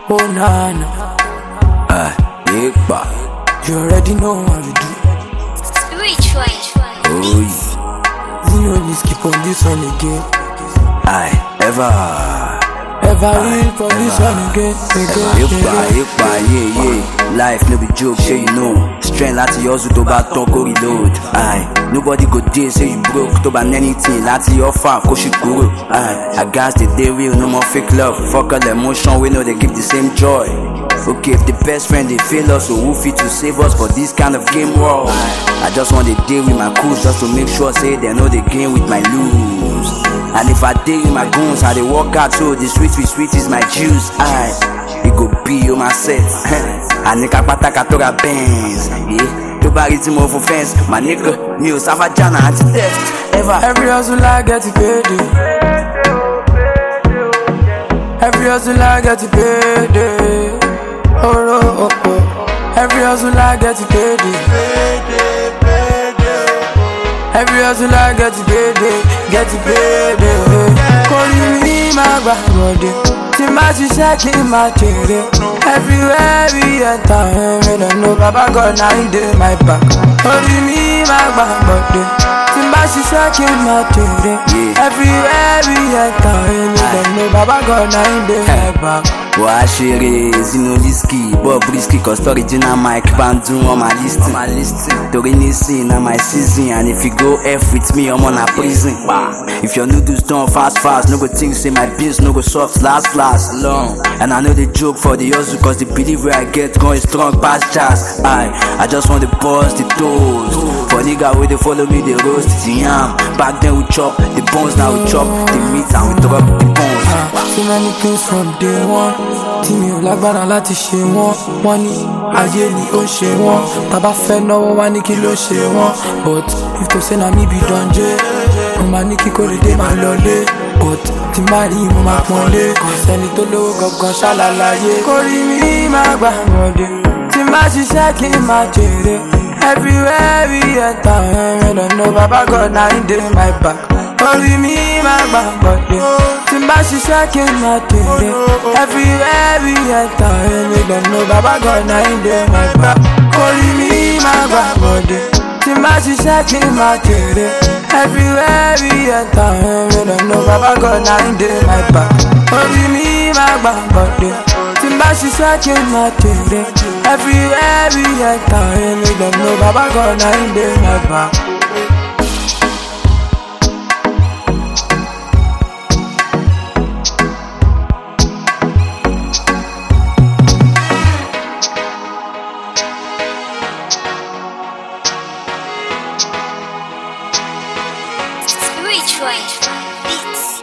Oh nana, Big Ba. you already know how to do. Which one? Oh yeah. You know this, keep on this one again. Ever real for this one again. Big Ba, yeah. Life no be joke, say you know. Strength láti hustle tó bá tán kó reload. Nobody go dey say you broke. Tó bá anything láti offer kó ṣì kúrò. I gas the day real, no more fake love. Fuck all the emotion, we know they give the same joy. Okay, if the best friend they fail us, so who fit to save us for this kind of game world? I just want to deal with my crews just to make sure say they know the game with my lose. And if I deal with my goons, how they work out so the sweet is my juice. It go be on my set. And nigga pataka to ga Benz. Yeah, to buy it more for fence. My nigga, me o savajana anti theft. Every hustle I get to pay day. Every hustle I get to pay day. Oh. Every hustle I get to pay day. Every hustle I get to pay day. Calling me my body. See my shaking my cherry. Everywhere we enter, we don't know Baba God now in my back. Calling me my body. See my shaking my cherry. Everywhere we enter, we don't know Baba God now in my back. Boy, chérie, Zinoliski, Bob Risky, cause original Mike Bandu on my list. Torinisi na my season, and if you go F with me, I'm on a prison. If your noodles done fast, no go think say my beans no go soft, last long. And I know the joke for the hustle, cause the belief where I get going strong past jazz. I just want to bust the toast. For nigga where they follow me, they roast the yam. Back then we chop the bones, now we chop the meat and we drop the bones. So many things from day one. Tí mi ò lágbára láti ṣe wọ́n ní ayé ni ó ṣe wọ́n. Tàbá fẹ́ náwó wá ní kí ló ṣe wọ́n. But if to say na mi be danje, mo máa ní kí Kóredé máa lọlé. But tí má rí mo máa pọ́nlé. Kò sẹ́ni tó lówó gangan ṣàlàyé. Kórí mi máa gbà wọ́dé. Tí má ṣiṣẹ́ kí n máa jèrè. Everywhere we enter, we don't know Baba God now in my back. Kórí mi máa gbà wọ́dé. Tí má ṣiṣẹ́ kí n máa jèrè. Everywhere we enter, we don't know Baba God now in my back. Kórí mi máa gbà wọ́dé. Tí má ṣiṣẹ́ kí n máa jèrè. Everywhere we enter, we don't know Baba God now in my back. Kórí mi máa gbà wọ́dé. Tí má ṣiṣẹ́ kí n máa jèrè. Everywhere we enter, we don't know Baba God now in my back. Which one? Beats.